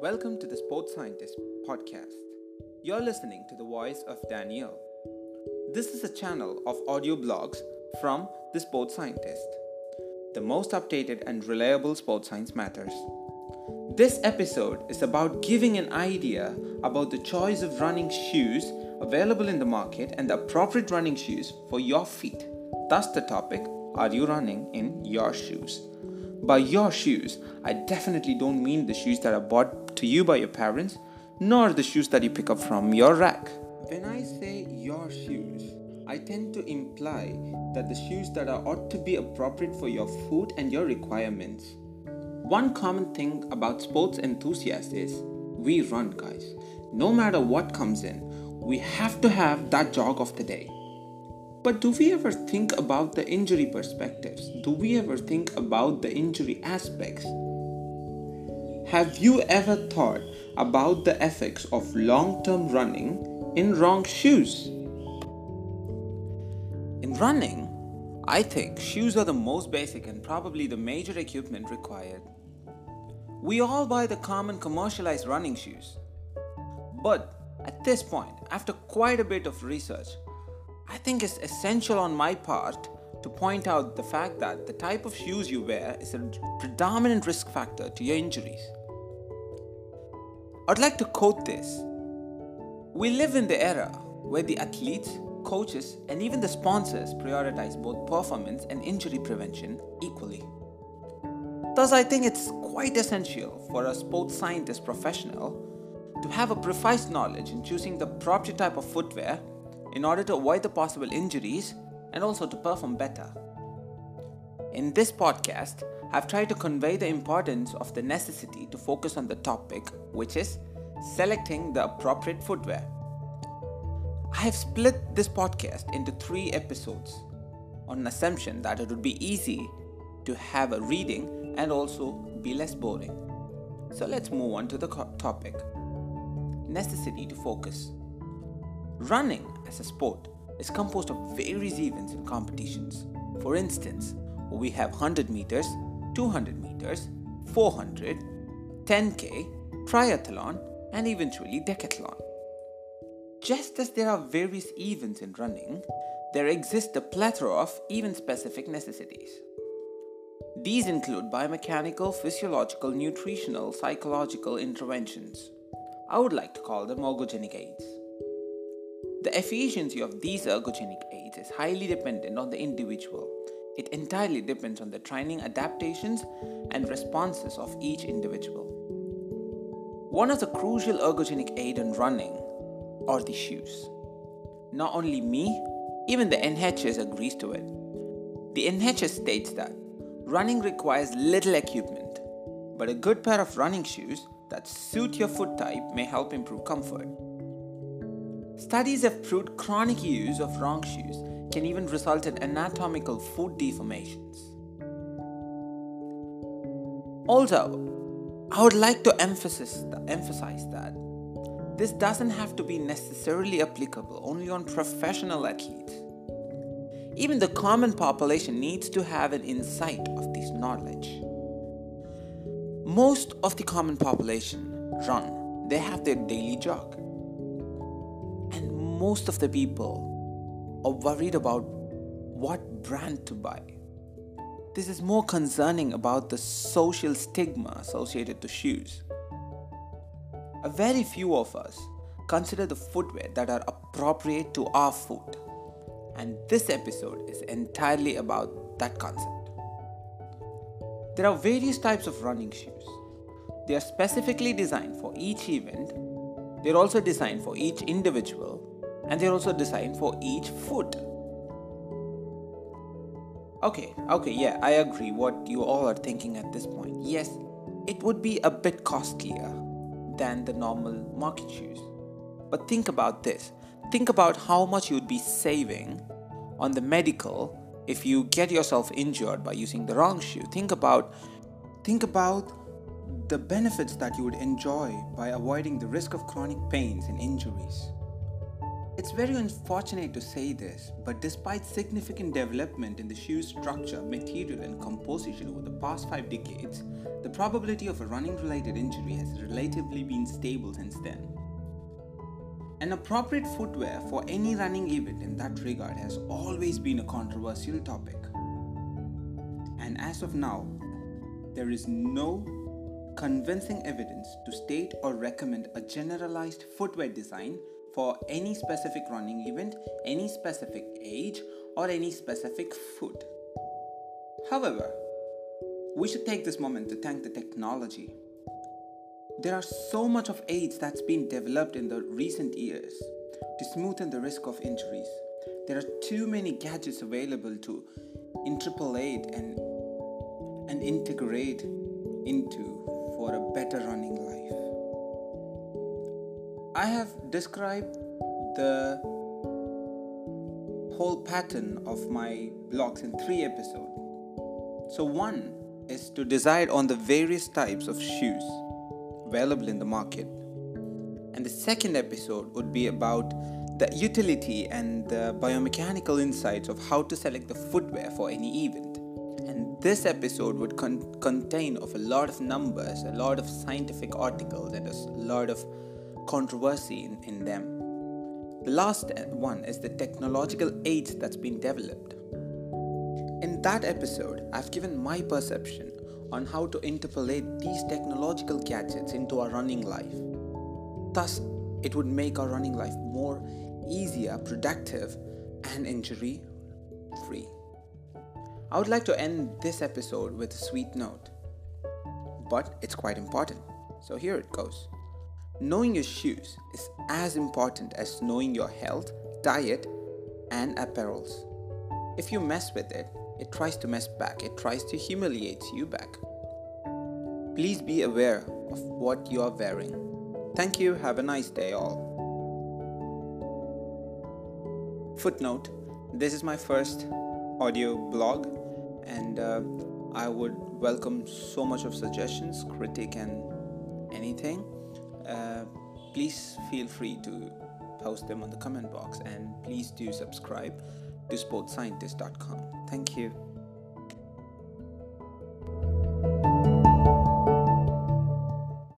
Welcome to the Sports Scientist podcast. You're listening to the voice of Daniel. This is a channel of audio blogs from the Sports Scientist, the most updated and reliable sports science matters. This episode is about giving an idea about the choice of running shoes available in the market and the appropriate running shoes for your feet. Thus, the topic: are you running in your shoes? By your shoes, I definitely don't mean the shoes that are bought to you by your parents, nor the shoes that you pick up from your rack. When I say your shoes, I tend to imply that the shoes that ought to be appropriate for your foot and your requirements. One common thing about sports enthusiasts is we run, guys. No matter what comes in, we have to have that jog of the day. But do we ever think about the injury perspectives? Do we ever think about the injury aspects? Have you ever thought about the effects of long-term running in wrong shoes? In running, I think shoes are the most basic and probably the major equipment required. We all buy the common commercialized running shoes. But at this point, after quite a bit of research, I think it's essential on my part to point out the fact that the type of shoes you wear is a predominant risk factor to your injuries. I'd like to quote this: "We live in the era where the athletes, coaches, and even the sponsors prioritize both performance and injury prevention equally. Thus, I think it's quite essential for a sports scientist professional to have a precise knowledge in choosing the proper type of footwear in order to avoid the possible injuries and also to perform better." In this podcast, I've tried to convey the importance of the necessity to focus on the topic, which is selecting the appropriate footwear. I have split this podcast into 3 episodes on an assumption that it would be easy to have a reading and also be less boring. So let's move on to the topic: necessity to focus. Running as a sport is composed of various events and competitions. For instance, we have 100 meters, 200 meters, 400, 10k, triathlon, and eventually decathlon. Just as there are various events in running, there exists a plethora of event-specific necessities. These include biomechanical, physiological, nutritional, psychological interventions. I would like to call them ergogenic aids. The efficiency of these ergogenic aids is highly dependent on the individual. It entirely depends on the training adaptations and responses of each individual. One of the crucial ergogenic aids in running are the shoes. Not only me, even the NHS agrees to it. The NHS states that running requires little equipment, but a good pair of running shoes that suit your foot type may help improve comfort. Studies have proved chronic use of wrong shoes can even result in anatomical foot deformations. Also, I would like to emphasize that this doesn't have to be necessarily applicable only on professional athletes. Even the common population needs to have an insight of this knowledge. Most of the common population run, they have their daily jog. Most of the people are worried about what brand to buy. This is more concerning about the social stigma associated to shoes. A very few of us consider the footwear that are appropriate to our foot, and this episode is entirely about that concept. There are various types of running shoes. They are specifically designed for each event. They're also designed for each individual, and they're also designed for each foot. Okay, yeah, I agree what you all are thinking at this point. Yes, it would be a bit costlier than the normal market shoes. But think about this. Think about how much you would be saving on the medical if you get yourself injured by using the wrong shoe. Think about the benefits that you would enjoy by avoiding the risk of chronic pains and injuries. It's very unfortunate to say this, but despite significant development in the shoe's structure, material, and composition over the past 5 decades, the probability of a running related injury has relatively been stable since then. An appropriate footwear for any running event in that regard has always been a controversial topic. And as of now, there is no convincing evidence to state or recommend a generalized footwear design for any specific running event, any specific age, or any specific foot. However, we should take this moment to thank the technology. There are so much of aids that's been developed in the recent years to smoothen the risk of injuries. There are too many gadgets available to interpolate and integrate into for a better running life. I have described the whole pattern of my blogs in 3 episodes. So one is to decide on the various types of shoes available in the market. And the second episode would be about the utility and the biomechanical insights of how to select the footwear for any event. And this episode would contain of a lot of numbers, a lot of scientific articles, and a lot of controversy in them. The last one is the technological aids that's been developed. In that episode, I've given my perception on how to interpolate these technological gadgets into our running life. Thus, it would make our running life more easier, productive, and injury-free. I would like to end this episode with a sweet note, but it's quite important. So here it goes. Knowing your shoes is as important as knowing your health, diet, and apparels. If you mess with it, it tries to mess back. It tries to humiliate you back. Please be aware of what you are wearing. Thank you. Have a nice day, all. Footnote: this is my first audio blog, and I would welcome so much of suggestions, critique, and anything. Please feel free to post them on the comment box, and please do subscribe to sportscientist.com. Thank you.